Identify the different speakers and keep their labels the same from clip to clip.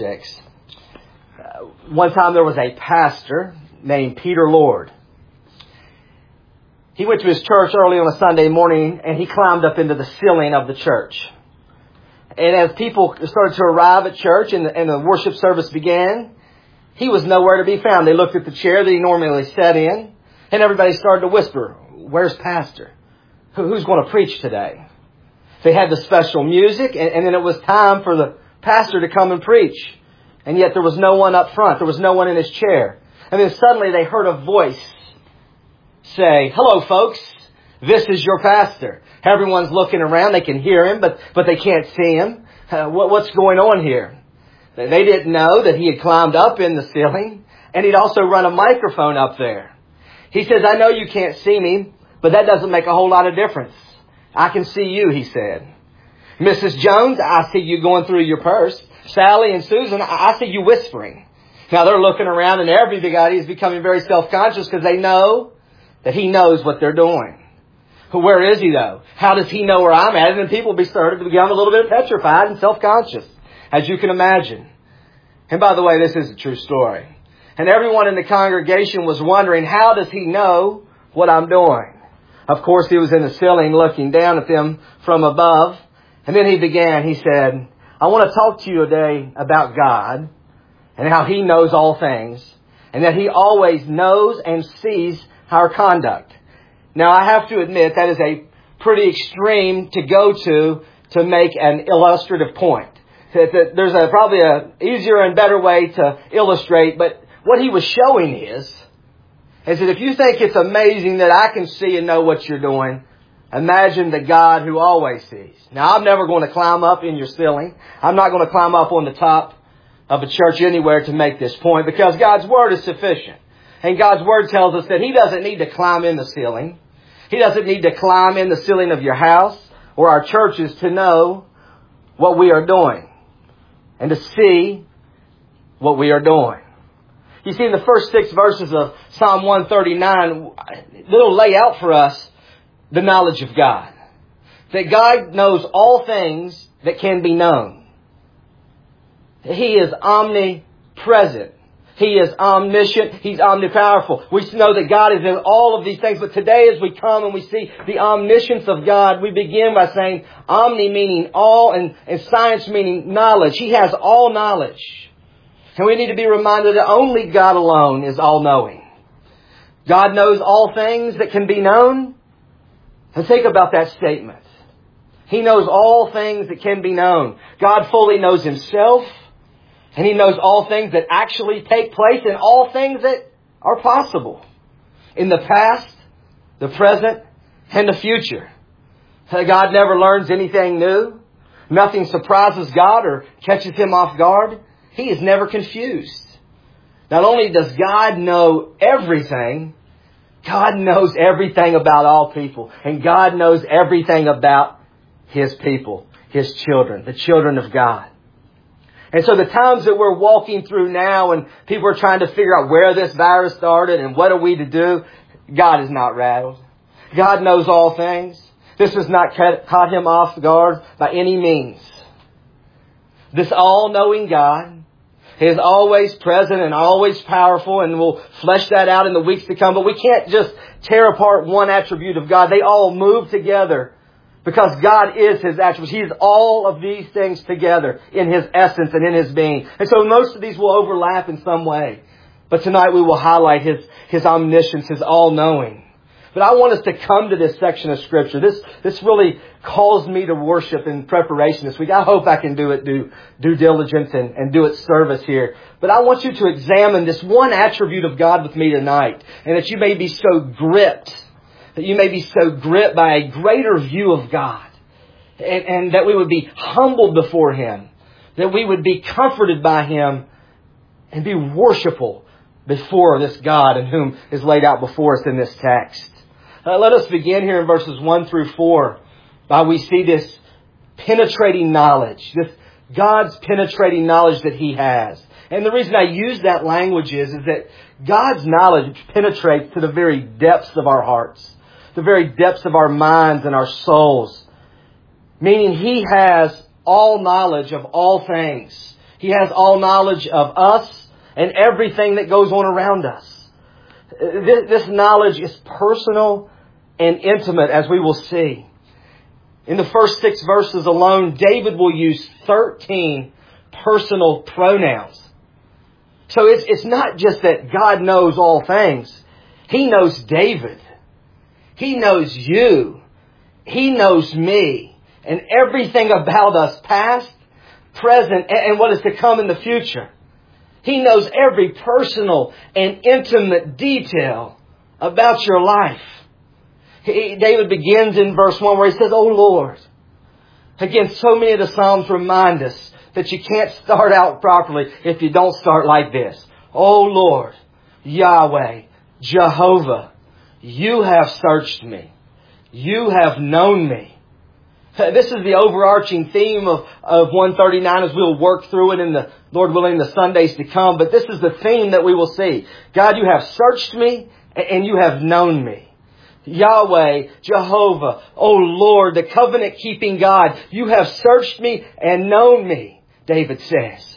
Speaker 1: 6. One time there was a pastor named Peter Lord. He went to his church early on a Sunday morning and he climbed up into the ceiling of the church. And as people started to arrive at church and the worship service began, he was nowhere to be found. They looked at the chair that he normally sat in and everybody started to whisper, "Where's Pastor? Who's going to preach today?" They had the special music and then it was time for the pastor to come and preach. And yet there was no one up front. There was no one in his chair. And then suddenly they heard a voice say, "Hello, folks. This is your pastor." Everyone's looking around. They can hear him, but they can't see him. What's going on here? They didn't know that he had climbed up in the ceiling, and he'd also run a microphone up there. He says, "I know you can't see me, but that doesn't make a whole lot of difference. I can see you," he said. "Mrs. Jones, I see you going through your purse. Sally and Susan, I see you whispering." Now they're looking around and everybody is becoming very self-conscious because they know that he knows what they're doing. Where is he though? How does he know where I'm at? And then people started to become a little bit petrified and self-conscious, as you can imagine. And by the way, this is a true story. And everyone in the congregation was wondering, how does he know what I'm doing? Of course, he was in the ceiling looking down at them from above. And then he began, he said, "I want to talk to you today about God and how He knows all things and that He always knows and sees our conduct." Now, I have to admit that is a pretty extreme to go to make an illustrative point. There's probably an easier and better way to illustrate, but what he was showing is that if you think it's amazing that I can see and know what you're doing, imagine the God who always sees. Now, I'm never going to climb up in your ceiling. I'm not going to climb up on the top of a church anywhere to make this point because God's Word is sufficient. And God's Word tells us that He doesn't need to climb in the ceiling. He doesn't need to climb in the ceiling of your house or our churches to know what we are doing and to see what we are doing. You see, in the first 6 verses of Psalm 139, it'll lay out for us the knowledge of God. That God knows all things that can be known. He is omnipresent. He is omniscient. He's omnipowerful. We know that God is in all of these things. But today as we come and we see the omniscience of God, we begin by saying omni meaning all and science meaning knowledge. He has all knowledge. And we need to be reminded that only God alone is all-knowing. God knows all things that can be known. And think about that statement. He knows all things that can be known. God fully knows Himself. And He knows all things that actually take place and all things that are possible. In the past, the present, and the future. God never learns anything new. Nothing surprises God or catches Him off guard. He is never confused. Not only does God know everything, God knows everything about all people. And God knows everything about His people, His children, the children of God. And so the times that we're walking through now and people are trying to figure out where this virus started and what are we to do, God is not rattled. God knows all things. This has not caught Him off guard by any means. This all-knowing God is always present and always powerful, and we'll flesh that out in the weeks to come. But we can't just tear apart one attribute of God. They all move together because God is His attributes. He is all of these things together in His essence and in His being. And so most of these will overlap in some way. But tonight we will highlight His omniscience, His all-knowing. But I want us to come to this section of Scripture. This really calls me to worship in preparation this week. I hope I can do due diligence and do it service here. But I want you to examine this one attribute of God with me tonight. And that you may be so gripped. That you may be so gripped by a greater view of God. And that we would be humbled before Him. That we would be comforted by Him. And be worshipful before this God in whom is laid out before us in this text. Let us begin here in verses 1 through 4. While we see this penetrating knowledge. This God's penetrating knowledge that He has. And the reason I use that language is that God's knowledge penetrates to the very depths of our hearts. The very depths of our minds and our souls. Meaning He has all knowledge of all things. He has all knowledge of us and everything that goes on around us. This knowledge is personal and intimate, as we will see. In the first 6 verses alone, David will use 13 personal pronouns. So it's not just that God knows all things. He knows David. He knows you. He knows me. And everything about us, past, present, and what is to come in the future. He knows every personal and intimate detail about your life. David begins in verse 1 where he says, "Oh Lord." Again, so many of the Psalms remind us that you can't start out properly if you don't start like this. "Oh Lord, Yahweh, Jehovah, you have searched me. You have known me." This is the overarching theme of 139 as we'll work through it in the, Lord willing, the Sundays to come. But this is the theme that we will see. God, you have searched me and you have known me. Yahweh, Jehovah, oh Lord, the covenant-keeping God, you have searched me and known me, David says.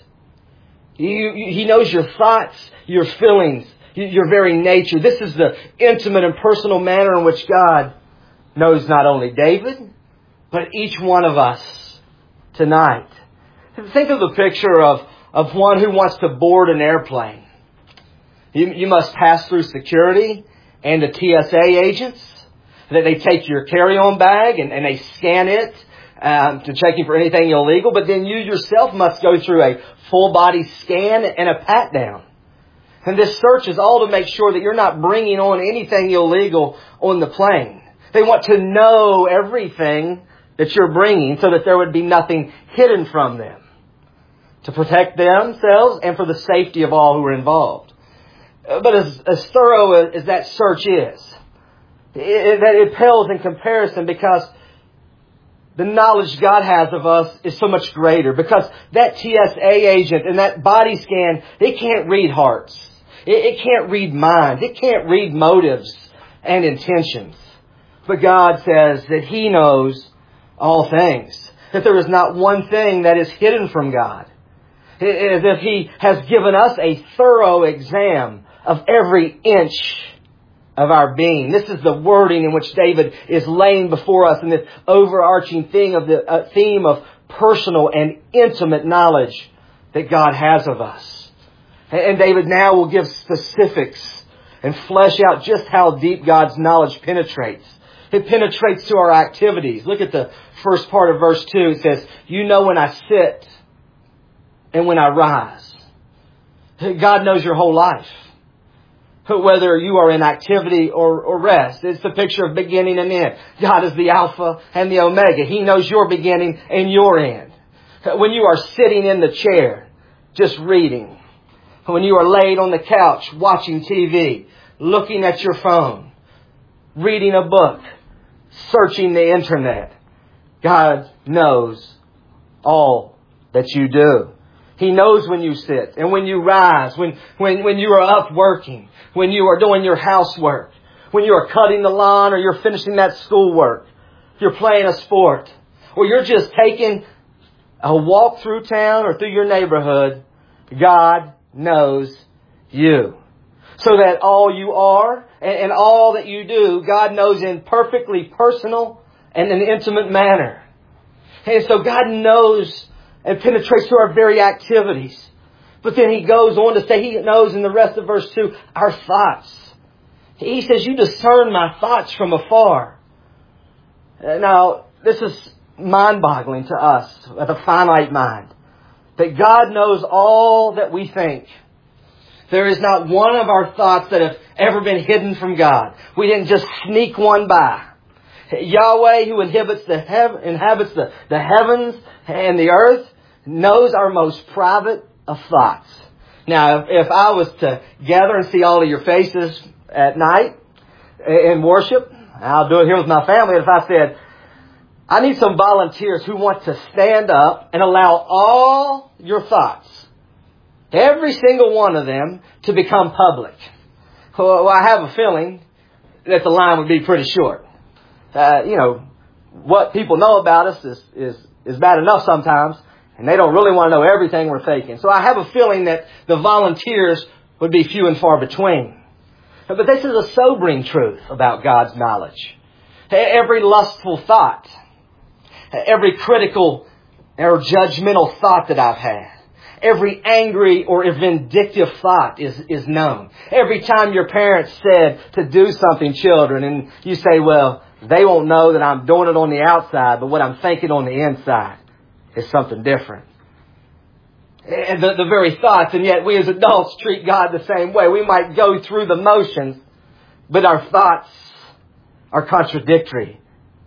Speaker 1: He knows your thoughts, your feelings, your very nature. This is the intimate and personal manner in which God knows not only David, but each one of us tonight. Think of the picture of one who wants to board an airplane. You must pass through security and the TSA agents. That they take your carry-on bag and they scan it to check you for anything illegal. But then you yourself must go through a full-body scan and a pat-down. And this search is all to make sure that you're not bringing on anything illegal on the plane. They want to know everything that you're bringing so that there would be nothing hidden from them. To protect themselves and for the safety of all who are involved. But as thorough as that search is, it pales in comparison because the knowledge God has of us is so much greater. Because that TSA agent and that body scan, it can't read hearts. It can't read minds. It can't read motives and intentions. But God says that He knows all things. That there is not one thing that is hidden from God. It is as if He has given us a thorough exam of every inch of our being. This is the wording in which David is laying before us in this overarching theme of personal and intimate knowledge that God has of us. And David now will give specifics and flesh out just how deep God's knowledge penetrates. It penetrates to our activities. Look at the first part of verse 2. It says, "You know when I sit and when I rise." God knows your whole life. Whether you are in activity or rest. It's the picture of beginning and end. God is the Alpha and the Omega. He knows your beginning and your end. When you are sitting in the chair, just reading. When you are laid on the couch, watching TV, looking at your phone, reading a book, searching the internet. God knows all that you do. He knows when you sit and when you rise, when you are up working, when you are doing your housework, when you are cutting the lawn or you're finishing that schoolwork, you're playing a sport, or you're just taking a walk through town or through your neighborhood. God knows you. So that all you are and all that you do, God knows in perfectly personal and an intimate manner. And so God knows and penetrates to our very activities. But then He goes on to say He knows in the rest of verse 2 our thoughts. He says, "You discern my thoughts from afar." Now, this is mind-boggling to us with a finite mind. That God knows all that we think. There is not one of our thoughts that have ever been hidden from God. We didn't just sneak one by. Yahweh, who inhabits the heavens and the earth, knows our most private of thoughts. Now, if I was to gather and see all of your faces at night in worship, I'll do it here with my family. If I said, I need some volunteers who want to stand up and allow all your thoughts, every single one of them, to become public. Well, I have a feeling that the line would be pretty short. What people know about us is bad enough sometimes. And they don't really want to know everything we're thinking. So I have a feeling that the volunteers would be few and far between. But this is a sobering truth about God's knowledge. Every lustful thought, every critical or judgmental thought that I've had, every angry or vindictive thought is known. Every time your parents said to do something, children, and you say, well, they won't know that I'm doing it on the outside, but what I'm thinking on the inside is something different. And the very thoughts, and yet we as adults treat God the same way. We might go through the motions, but our thoughts are contradictory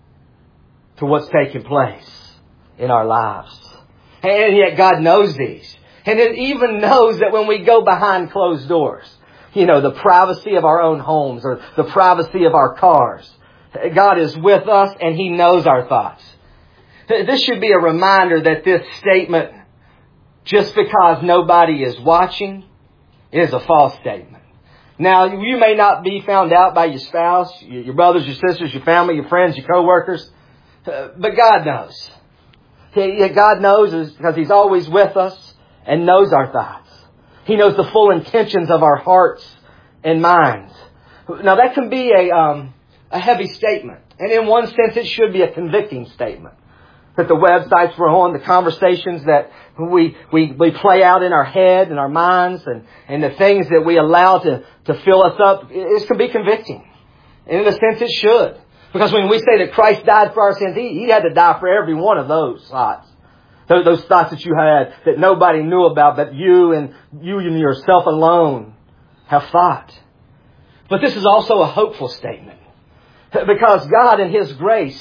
Speaker 1: to what's taking place in our lives. And yet God knows these. And it even knows that when we go behind closed doors, the privacy of our own homes or the privacy of our cars, God is with us and He knows our thoughts. This should be a reminder that this statement, just because nobody is watching, is a false statement. Now, you may not be found out by your spouse, your brothers, your sisters, your family, your friends, your co-workers, but God knows. God knows because He's always with us and knows our thoughts. He knows the full intentions of our hearts and minds. Now, that can be a heavy statement. And in one sense, it should be a convicting statement. That the websites we're on, the conversations that we play out in our head and our minds, and the things that we allow to fill us up, it can be convicting. And in a sense, it should. Because when we say that Christ died for our sins, He had to die for every one of those thoughts. Those thoughts that you had that nobody knew about, but you and yourself alone have thought. But this is also a hopeful statement. Because God in His grace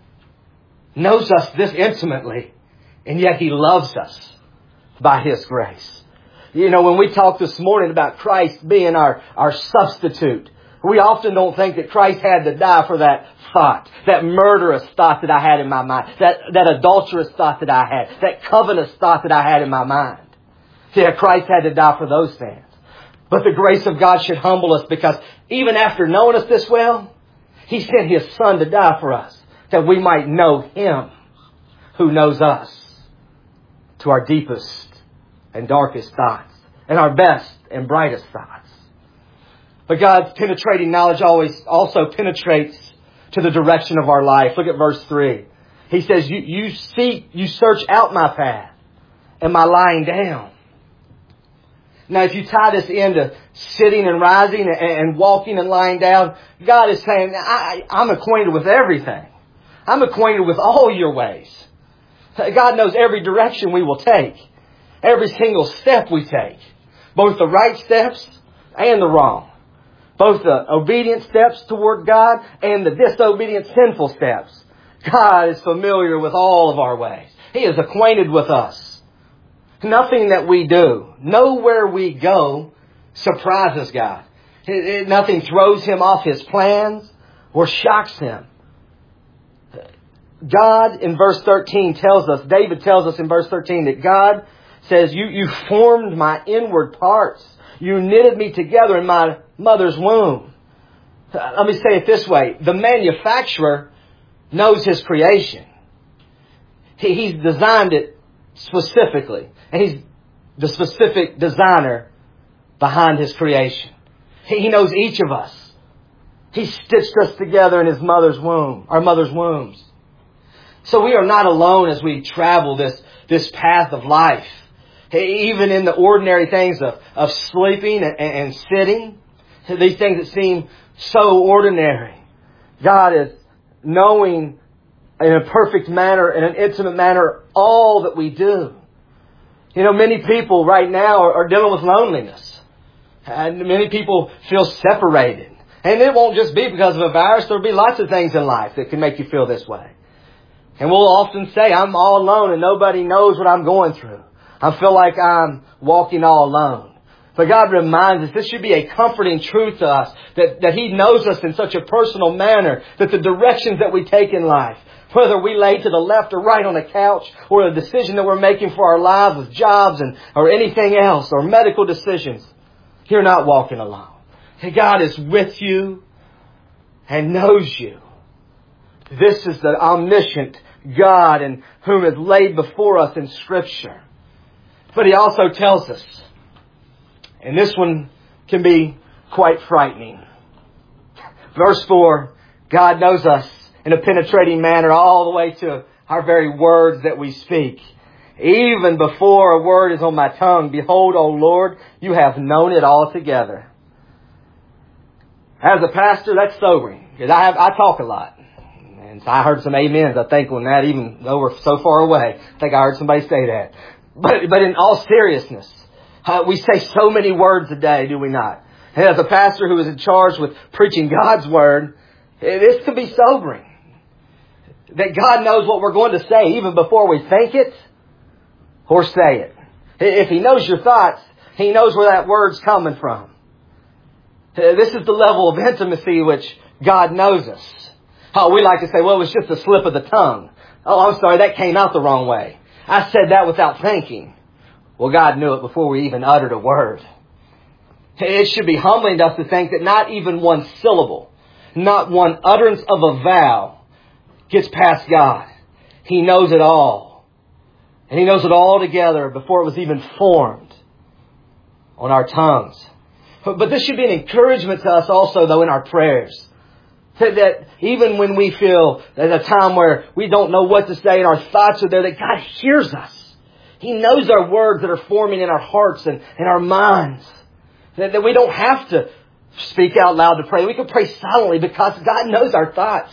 Speaker 1: knows us this intimately, and yet He loves us by His grace. When we talked this morning about Christ being our substitute, we often don't think that Christ had to die for that thought, that murderous thought that I had in my mind, that adulterous thought that I had, that covetous thought that I had in my mind. Yeah, Christ had to die for those things. But the grace of God should humble us, because even after knowing us this well, He sent His Son to die for us, that we might know Him who knows us to our deepest and darkest thoughts and our best and brightest thoughts. But God's penetrating knowledge also penetrates to the direction of our life. Look at verse 3. He says, you search out my path and my lying down. Now, if you tie this into sitting and rising and walking and lying down, God is saying, I'm acquainted with everything. I'm acquainted with all your ways. God knows every direction we will take. Every single step we take. Both the right steps and the wrong. Both the obedient steps toward God and the disobedient sinful steps. God is familiar with all of our ways. He is acquainted with us. Nothing that we do, nowhere we go, surprises God. Nothing throws Him off His plans or shocks Him. God in verse 13 tells us, David tells us in verse 13 that God says, you formed my inward parts. You knitted me together in my mother's womb. Let me say it this way. The manufacturer knows his creation. He's designed it specifically. And He's the specific designer behind His creation. He knows each of us. He stitched us together in His mother's womb, our mother's wombs. So we are not alone as we travel this path of life. Even in the ordinary things of sleeping and sitting, these things that seem so ordinary, God is knowing in a perfect manner, in an intimate manner, all that we do. Many people right now are dealing with loneliness. And many people feel separated. And it won't just be because of a virus. There'll be lots of things in life that can make you feel this way. And we'll often say, I'm all alone and nobody knows what I'm going through. I feel like I'm walking all alone. But God reminds us, this should be a comforting truth to us, that He knows us in such a personal manner, that the directions that we take in life, whether we lay to the left or right on a couch, or the decision that we're making for our lives with jobs or anything else, or medical decisions, you're not walking alone. God is with you and knows you. This is the omniscient, God and whom is laid before us in Scripture. But He also tells us, and this one can be quite frightening. Verse 4, God knows us in a penetrating manner all the way to our very words that we speak. Even before a word is on my tongue, behold, O Lord, you have known it altogether. As a pastor, that's sobering, because I talk a lot. And so I heard some amens, I think, on that, even though we're so far away. I think I heard somebody say that. But in all seriousness, we say so many words a day, do we not? And as a pastor who is in charge with preaching God's Word, this can be sobering. That God knows what we're going to say even before we think it or say it. If He knows your thoughts, He knows where that word's coming from. This is the level of intimacy which God knows us. Oh, we like to say, well, it was just a slip of the tongue. Oh, I'm sorry, that came out the wrong way. I said that without thinking. Well, God knew it before we even uttered a word. It should be humbling to us to think that not even one syllable, not one utterance of a vow gets past God. He knows it all. And He knows it all together before it was even formed on our tongues. But this should be an encouragement to us also, though, in our prayers. That even when we feel at a time where we don't know what to say and our thoughts are there, that God hears us. He knows our words that are forming in our hearts and in our minds. That we don't have to speak out loud to pray. We can pray silently because God knows our thoughts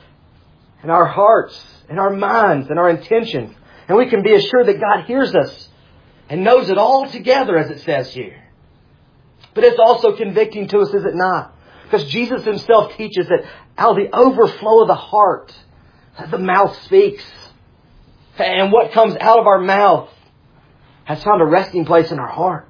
Speaker 1: and our hearts and our minds and our intentions. And we can be assured that God hears us and knows it all together, as it says here. But it's also convicting to us, is it not? Because Jesus Himself teaches that out of the overflow of the heart, the mouth speaks. And what comes out of our mouth has found a resting place in our heart.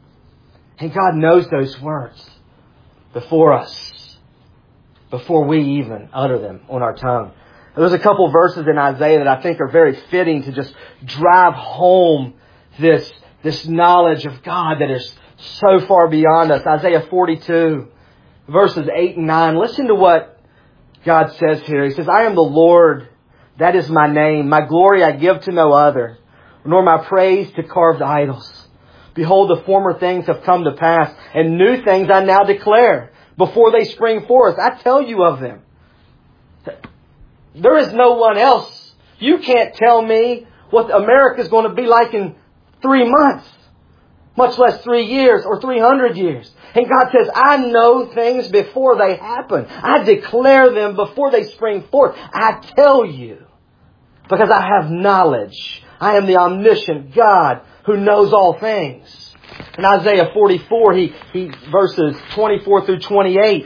Speaker 1: And God knows those words before us, before we even utter them on our tongue. There's a couple verses in Isaiah that I think are very fitting to just drive home this knowledge of God that is so far beyond us. Isaiah 42, verses 8 and 9. Listen to what God says here. He says, I am the Lord, that is my name. My glory I give to no other, nor my praise to carved idols. Behold, the former things have come to pass, and new things I now declare. Before they spring forth, I tell you of them. There is no one else. You can't tell me what America is going to be like in 3 months, much less 3 years or 300 years. And God says, I know things before they happen. I declare them before they spring forth. I tell you, because I have knowledge. I am the omniscient God who knows all things. In Isaiah 44, he verses 24 through 28,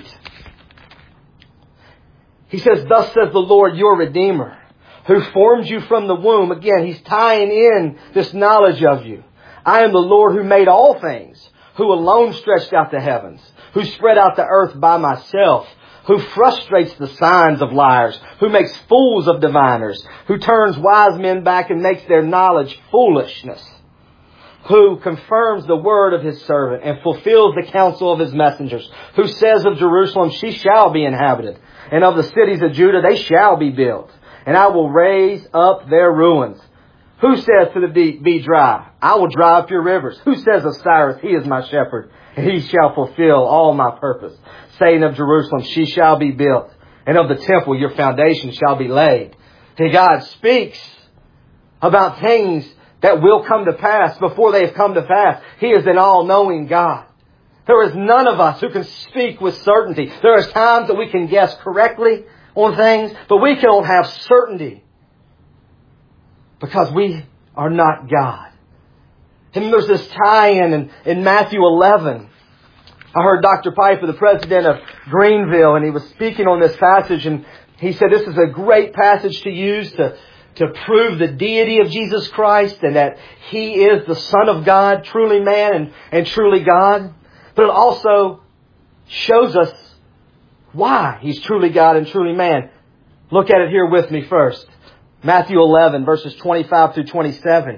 Speaker 1: He says, thus says the Lord, your Redeemer, who formed you from the womb. Again, He's tying in this knowledge of you. I am the Lord who made all things, who alone stretched out the heavens, who spread out the earth by myself, who frustrates the signs of liars, who makes fools of diviners, who turns wise men back and makes their knowledge foolishness, who confirms the word of His servant and fulfills the counsel of His messengers, who says of Jerusalem, she shall be inhabited, and of the cities of Judah, they shall be built, and I will raise up their ruins. Who says to the deep, be dry? I will dry up your rivers. Who says of Cyrus, he is my shepherd, and he shall fulfill all my purpose? Saying of Jerusalem, she shall be built, and of the temple your foundation shall be laid. And God speaks about things that will come to pass before they have come to pass. He is an all-knowing God. There is none of us who can speak with certainty. There are times that we can guess correctly on things, but we don't have certainty because we are not God. And there's this tie-in in Matthew 11. I heard Dr. Piper, the president of Greenville, and he was speaking on this passage, and he said this is a great passage to use to prove the deity of Jesus Christ and that He is the Son of God, truly man and truly God. But it also shows us why He's truly God and truly man. Look at it here with me first. Matthew 11, verses 25 through 27.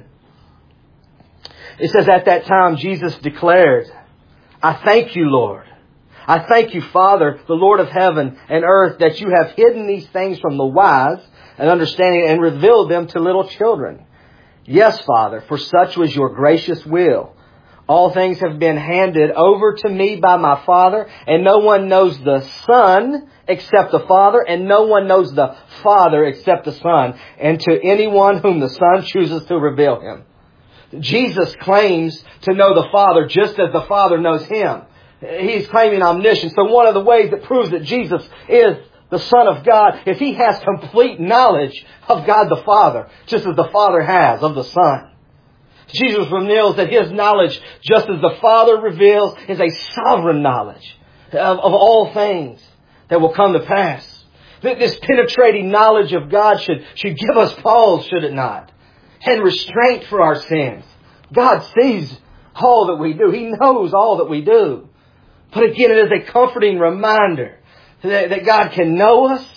Speaker 1: It says, at that time Jesus declared, I thank you, Lord. I thank you, Father, the Lord of heaven and earth, that you have hidden these things from the wise and understanding and revealed them to little children. Yes, Father, for such was your gracious will. All things have been handed over to me by my Father, and no one knows the Son except the Father, and no one knows the Father except the Son, and to anyone whom the Son chooses to reveal Him. Jesus claims to know the Father just as the Father knows Him. He's claiming omniscience. So one of the ways that proves that Jesus is the Son of God is He has complete knowledge of God the Father, just as the Father has of the Son. Jesus reveals that His knowledge, just as the Father reveals, is a sovereign knowledge of all things that will come to pass. This penetrating knowledge of God should give us pause, should it not? And restraint for our sins. God sees all that we do. He knows all that we do. But again, it is a comforting reminder that God can know us,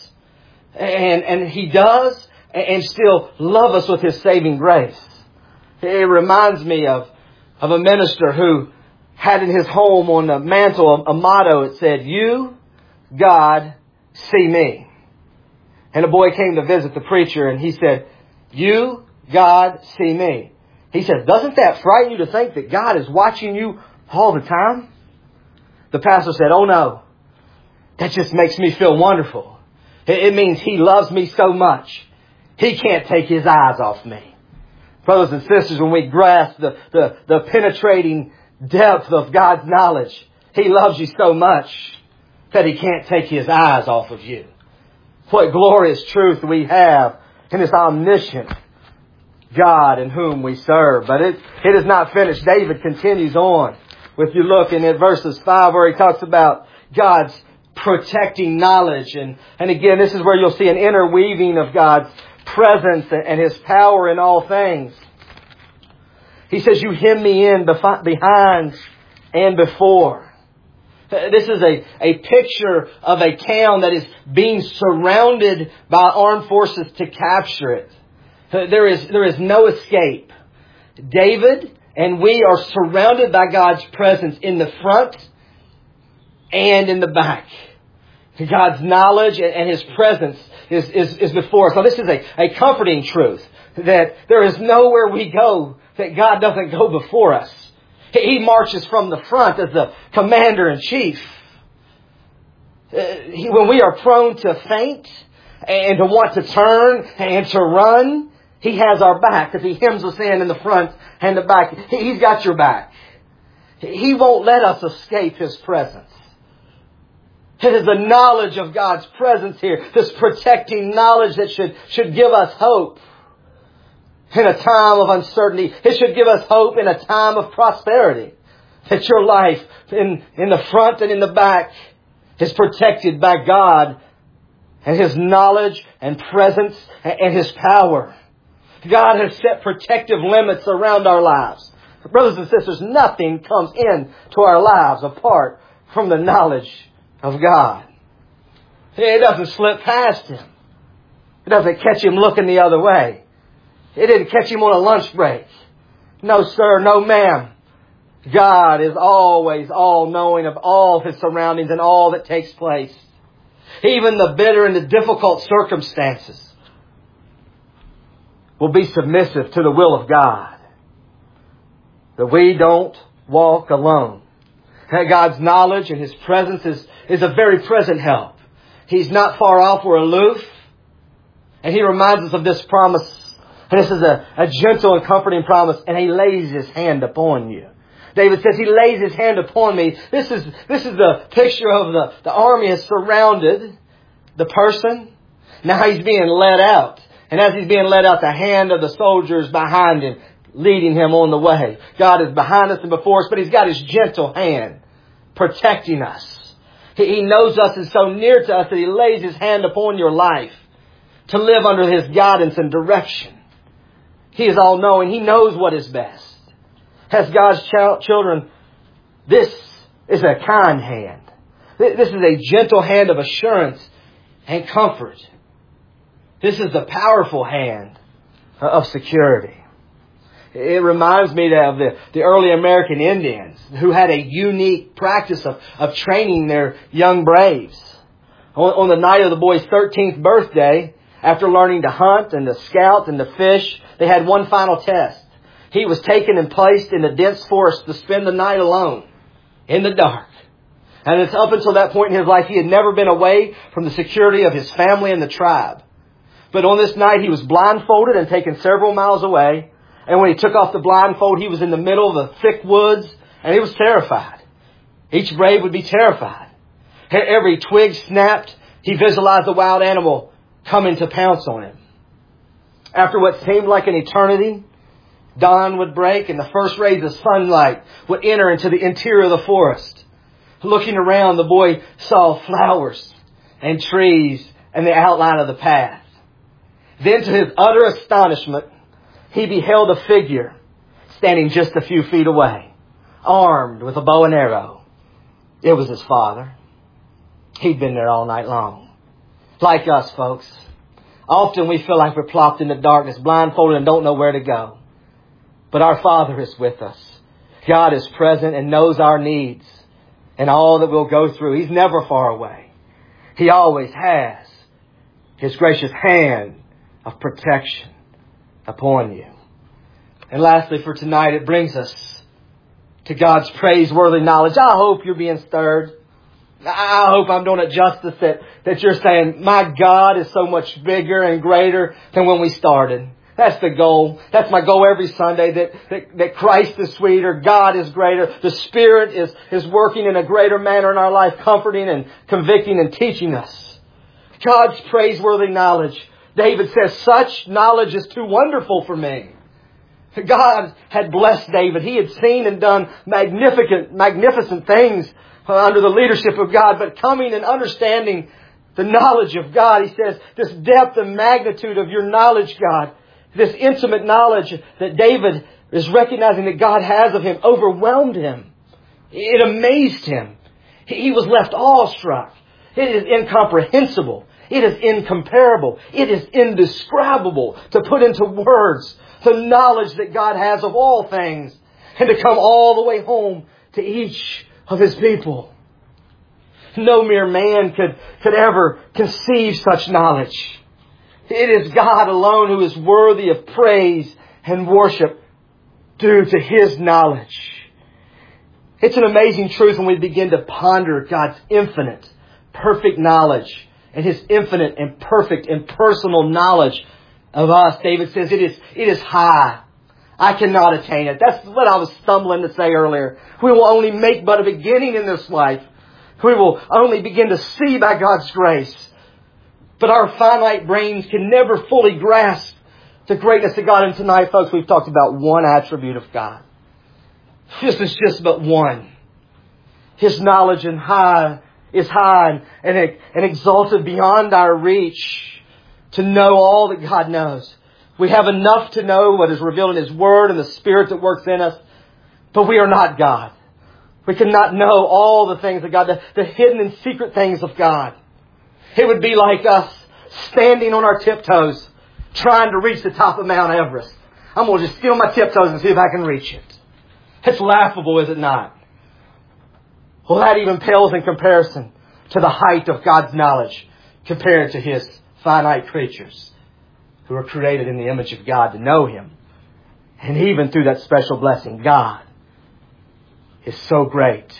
Speaker 1: and He does, and still love us with His saving grace. It reminds me of a minister who had in his home on the mantle a motto. It said, "You, God, see me." And a boy came to visit the preacher and he said, "You, God, see me." He said, "Doesn't that frighten you to think that God is watching you all the time?" The pastor said, "Oh no, that just makes me feel wonderful. It means He loves me so much, He can't take His eyes off me." Brothers and sisters, when we grasp the penetrating depth of God's knowledge, He loves you so much that He can't take His eyes off of you. What glorious truth we have in this omniscient God in whom we serve. But it is not finished. David continues on. If you look in at verses 5 where he talks about God's protecting knowledge. And again, this is where you'll see an interweaving of God's presence and His power in all things. He says, "You hem me in behind and before." This is a picture of a town that is being surrounded by armed forces to capture it. There is no escape. David and we are surrounded by God's presence in the front and in the back. God's knowledge and His presence is before us. So this is a comforting truth that there is nowhere we go that God doesn't go before us. He marches from the front as the commander-in-chief. When we are prone to faint and to want to turn and to run, He has our back because He hems us in the front and the back. He's got your back. He won't let us escape His presence. It is the knowledge of God's presence here, this protecting knowledge that should give us hope in a time of uncertainty. It should give us hope in a time of prosperity. That your life in the front and in the back is protected by God and His knowledge and presence and His power. God has set protective limits around our lives. Brothers and sisters, nothing comes into our lives apart from the knowledge of God. It doesn't slip past Him. It doesn't catch Him looking the other way. It didn't catch Him on a lunch break. No, sir, no, ma'am. God is always all-knowing of all His surroundings and all that takes place. Even the bitter and the difficult circumstances will be submissive to the will of God. That we don't walk alone. God's knowledge and His presence is a very present help. He's not far off or aloof. And He reminds us of this promise. And this is a gentle and comforting promise. And He lays His hand upon you. David says, He lays His hand upon me. This is the picture of the army has surrounded the person. Now He's being led out. And as He's being led out, the hand of the soldier is behind Him, leading Him on the way. God is behind us and before us, but He's got His gentle hand protecting us. He knows us and so near to us that He lays His hand upon your life to live under His guidance and direction. He is all-knowing. He knows what is best. As God's children, this is a kind hand. This is a gentle hand of assurance and comfort. This is the powerful hand of security. It reminds me of the early American Indians who had a unique practice of training their young braves. On the night of the boy's 13th birthday, after learning to hunt and to scout and to fish, they had one final test. He was taken and placed in a dense forest to spend the night alone, in the dark. And it's up until that point in his life, he had never been away from the security of his family and the tribe. But on this night, he was blindfolded and taken several miles away. And when he took off the blindfold, he was in the middle of the thick woods, and he was terrified. Each brave would be terrified. Every twig snapped, he visualized the wild animal coming to pounce on him. After what seemed like an eternity, dawn would break and the first rays of sunlight would enter into the interior of the forest. Looking around, the boy saw flowers and trees and the outline of the path. Then, to his utter astonishment, he beheld a figure standing just a few feet away, armed with a bow and arrow. It was his father. He'd been there all night long. Like us, folks, often we feel like we're plopped in the darkness, blindfolded, and don't know where to go. But our Father is with us. God is present and knows our needs and all that we'll go through. He's never far away. He always has His gracious hand of protection upon you. And lastly, for tonight, it brings us to God's praiseworthy knowledge. I hope you're being stirred. I hope I'm doing it justice that you're saying, my God is so much bigger and greater than when we started. That's the goal. That's my goal every Sunday, that Christ is sweeter, God is greater, the Spirit is working in a greater manner in our life, comforting and convicting and teaching us. God's praiseworthy knowledge. David says, such knowledge is too wonderful for me. God had blessed David. He had seen and done magnificent things under the leadership of God, but coming and understanding the knowledge of God, he says, this depth and magnitude of your knowledge, God, this intimate knowledge that David is recognizing that God has of him, overwhelmed him. It amazed him. He was left awestruck. It is incomprehensible. It is incomparable. It is indescribable to put into words the knowledge that God has of all things, and to come all the way home to each of His people. No mere man could ever conceive such knowledge. It is God alone who is worthy of praise and worship due to His knowledge. It's an amazing truth when we begin to ponder God's infinite, perfect knowledge and His infinite and perfect and personal knowledge of us. David says it is high. I cannot attain it. That's what I was stumbling to say earlier. We will only make but a beginning in this life. We will only begin to see by God's grace. But our finite brains can never fully grasp the greatness of God. And tonight, folks, we've talked about one attribute of God. This is just but one. His knowledge is high and exalted beyond our reach to know all that God knows. We have enough to know what is revealed in His Word and the Spirit that works in us. But we are not God. We cannot know all the things of God, the hidden and secret things of God. It would be like us standing on our tiptoes, trying to reach the top of Mount Everest. I'm going to just steal my tiptoes and see if I can reach it. It's laughable, is it not? Well, that even pales in comparison to the height of God's knowledge compared to His finite creatures who are created in the image of God to know Him. And even through that special blessing, God is so great.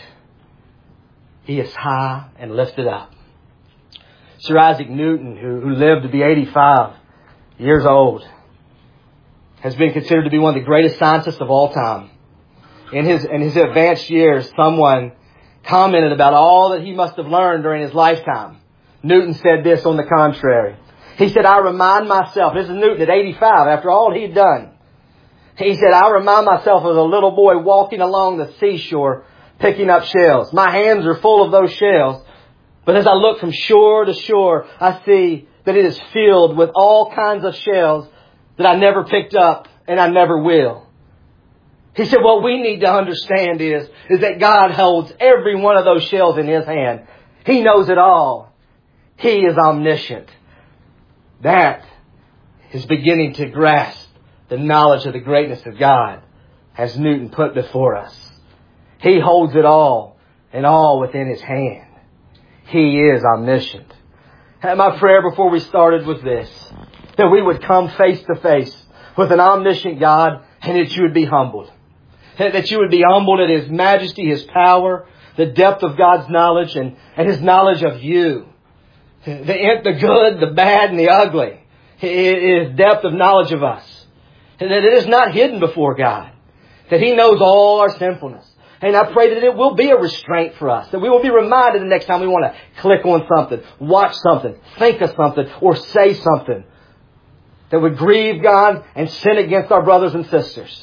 Speaker 1: He is high and lifted up. Sir Isaac Newton, who lived to be 85 years old, has been considered to be one of the greatest scientists of all time. In his advanced years, someone commented about all that he must have learned during his lifetime. Newton said this on the contrary. He said, I remind myself, this is Newton at 85, after all he'd done. He said, I remind myself of a little boy walking along the seashore picking up shells. My hands are full of those shells. But as I look from shore to shore, I see that it is filled with all kinds of shells that I never picked up and I never will. He said, what we need to understand is that God holds every one of those shells in His hand. He knows it all. He is omniscient. That is beginning to grasp the knowledge of the greatness of God has Newton put before us. He holds it all and all within His hand. He is omniscient. And my prayer before we started was this, that we would come face to face with an omniscient God and that you would be humbled. That you would be humbled at His majesty, His power, the depth of God's knowledge and His knowledge of you. The good, the bad, and the ugly. His depth of knowledge of us. And that it is not hidden before God. That He knows all our sinfulness. And I pray that it will be a restraint for us. That we will be reminded the next time we want to click on something, watch something, think of something, or say something that would grieve God and sin against our brothers and sisters.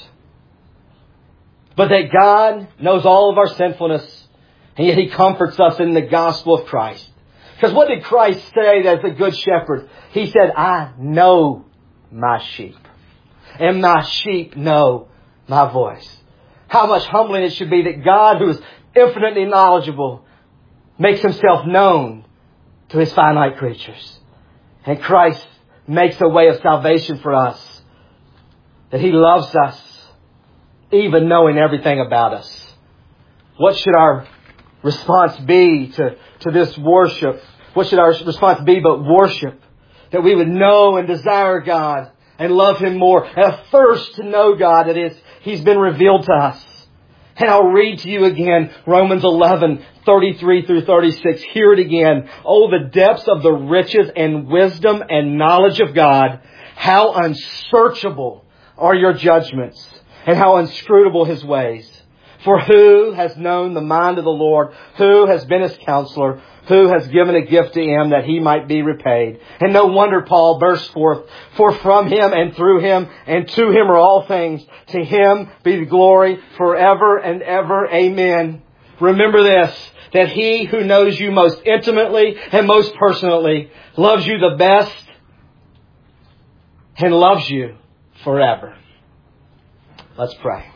Speaker 1: But that God knows all of our sinfulness, and yet He comforts us in the gospel of Christ. Because what did Christ say as the good shepherd? He said, I know my sheep, and my sheep know my voice. How much humbling it should be that God, who is infinitely knowledgeable, makes Himself known to His finite creatures. And Christ makes a way of salvation for us. That He loves us, even knowing everything about us. What should our response be to this worship? What should our response be but worship? That we would know and desire God and love Him more. And a thirst to know God that He's been revealed to us. And I'll read to you again Romans 11:33 through 36. Hear it again. Oh, the depths of the riches and wisdom and knowledge of God. How unsearchable are your judgments and how inscrutable His ways. For who has known the mind of the Lord? Who has been His counselor? Who has given a gift to Him that He might be repaid? And no wonder Paul bursts forth, for from Him and through Him and to Him are all things. To Him be the glory forever and ever. Amen. Remember this, that He who knows you most intimately and most personally loves you the best and loves you forever. Let's pray.